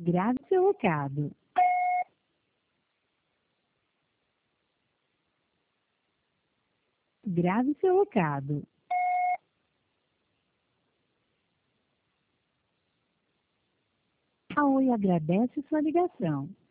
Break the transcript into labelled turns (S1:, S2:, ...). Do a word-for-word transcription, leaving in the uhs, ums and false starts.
S1: Grave seu recado. Grave seu recado. A Oi agradece sua ligação.